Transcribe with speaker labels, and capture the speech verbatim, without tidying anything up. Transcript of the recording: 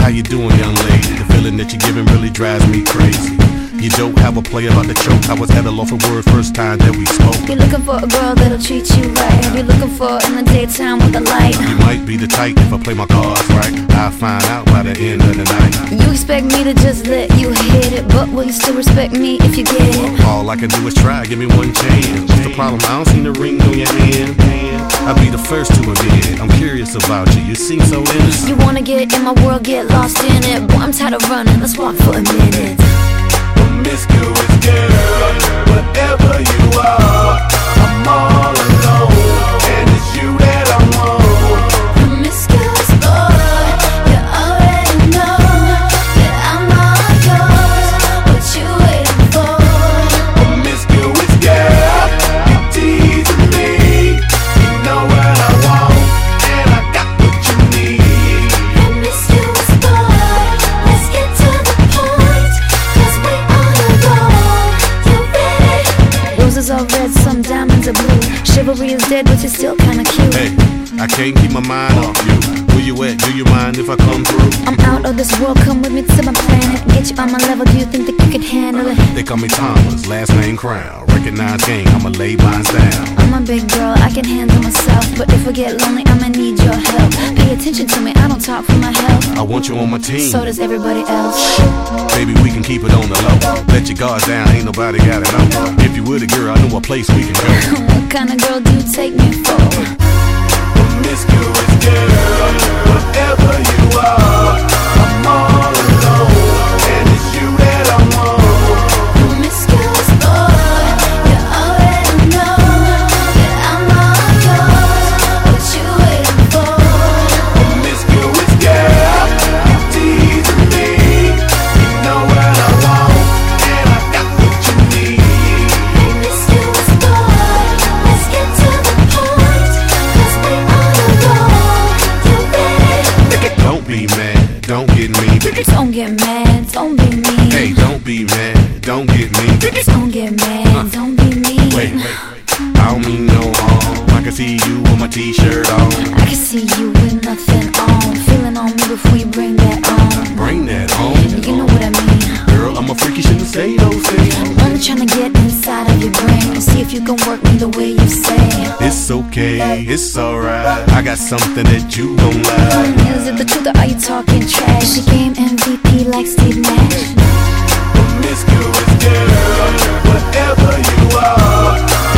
Speaker 1: How you doing, young lady? The feeling that you're giving really drives me crazy. You don't have a play about the choke. I was at a loss for words first time that we spoke.
Speaker 2: You're looking for a girl that'll treat you right. You're looking for in the daytime with the light.
Speaker 1: You might be the type if I play my cards right. I'll find out by the end of the night.
Speaker 2: You expect me to just let you hit it, but will you still respect me if you get it?
Speaker 1: All I can do is try, give me one chance. What's the problem? I don't see the ring on your hand. I'll be the first to admit. I'm curious about you, you seem so innocent.
Speaker 2: You wanna get in my world, get lost in it. Boy, I'm tired of running, let's walk for a minute.
Speaker 1: Promiscuous girl, whatever you are, I'm all alone, and it's you that I want.
Speaker 2: Promiscuous boy, you already know that I'm all yours. What you waiting for?
Speaker 1: Promiscuous girl, you teasing me. You know what I want, and I got what you need.
Speaker 2: Promiscuous boy, let's get to the point, 'cause we on a roll. You ready? Roses are red, some diamonds are blue. Chivalry is dead, but you're still kinda cute.
Speaker 1: Hey, I can't keep my mind off you. Where you at? Do you mind if I come through?
Speaker 2: I'm out of this world, come with me to my planet. Get you on my level, do you think that you can handle it?
Speaker 1: They call me Thomas, last name Crown. Recognize game, I'ma lay mines down.
Speaker 2: I'm a big girl, I can handle myself. But if I get lonely, I'ma need your help. Pay attention to me, I don't talk for my health.
Speaker 1: I want you on my team.
Speaker 2: So does everybody else.
Speaker 1: Baby, we can keep it on the low. Let your guard down, ain't nobody got it on. If you were the girl, I know a place we can go.
Speaker 2: What kind of girl do you take me for?
Speaker 1: Promiscuous girl, whatever you are, I'm all alone, and it's you that I want.
Speaker 2: Promiscuous boy, you already know that I'm all yours. What you waiting for?
Speaker 1: Promiscuous girl, you teasing me. You know what I want, and I got what you need.
Speaker 2: Promiscuous boy, let's get to the point, 'cause we on a roll. You ready?
Speaker 1: Don't be mad, don't get me.
Speaker 2: Don't get mad, don't be mean.
Speaker 1: Hey, don't be mad, don't get me.
Speaker 2: Don't get mad, don't be mean.
Speaker 1: Wait, wait, I don't mean no harm. I can see you with my t-shirt on.
Speaker 2: I can see you with nothing on. Feeling on me before you bring that on.
Speaker 1: Bring that on.
Speaker 2: You know what I mean.
Speaker 1: Girl, I'm a freaky, shouldn't say those things.
Speaker 2: Only trying to get inside of your brain and see if you can work me the way you say.
Speaker 1: It's okay, it's alright. I got something that you gon' like.
Speaker 2: Is it the truth or are you talking trash? Is your game M V P like Steve Nash?
Speaker 1: Promiscuous girl, whatever you are,